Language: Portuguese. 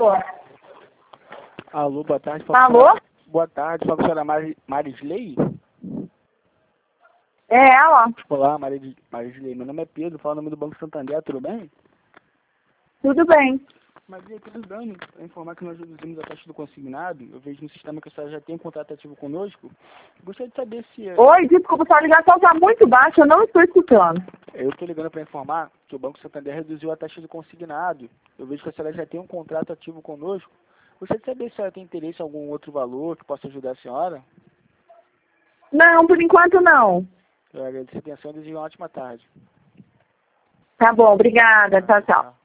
Alô, boa tarde. Alô? Boa tarde, fala com a senhora Marisley? É ela? Olá, Marisley. Meu nome é Pedro, falo o nome do Banco Santander, tudo bem? Tudo bem. Marisley, tudo bem? Para informar que nós reduzimos a taxa do consignado, eu vejo no sistema que a senhora já tem um contrato ativo conosco. Gostaria de saber se... Oi, desculpa, sua ligação está muito baixa, eu não estou escutando. Eu estou ligando para informar que o Banco Santander reduziu a taxa do consignado. Eu vejo que a senhora já tem um contrato ativo conosco. Gostaria de saber se a senhora tem interesse em algum outro valor que possa ajudar a senhora. Não, por enquanto não. Eu agradeço a atenção e desejo uma ótima tarde. Tá bom, obrigada. Tchau, tchau.